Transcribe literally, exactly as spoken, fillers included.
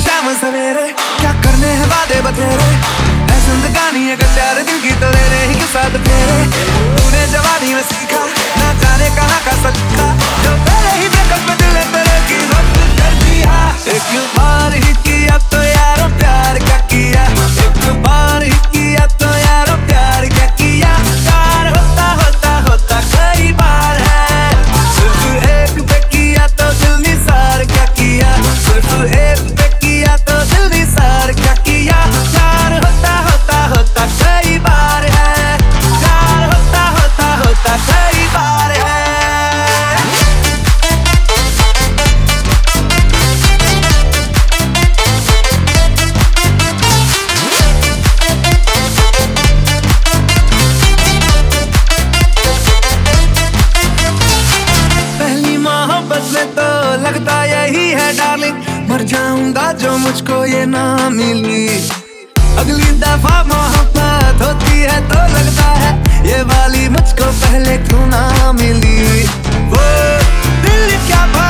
शाम सवेरे क्या करने हैं वादे बतेरे, ऐ जिंदगानी है कट्यार दिल की तो तेरे ही के साथ फेरे। तूने जवानी में सीखा ना जाने कहाँ का सच्चा, जो तेरे ही ब्रेकअप पे दिल तेरे की वक्त कर दिया। एक बार ही किया तो यारो प्यार क्या किया, एक बार ही किया तो यारो प्यार क्या किया। प्यार होता होता होता कई बार है, सिर्फ एक पे किया तो दिल निसार क्या किया, सिर्फ एक पे किया तो दिल निसार क्या किया। प्यार होता होता होता कई बार है, प्यार होता होता होता कई बार है। पहली मोहब्बत में तो लगता यही है डार्लिंग, मर जाऊंगा जो मुझको ये ना मिली। अगली दफा मोहब्बत होती है तो लगता है ये वाली मुझको पहले क्यों ना मिली। वो दिल क्या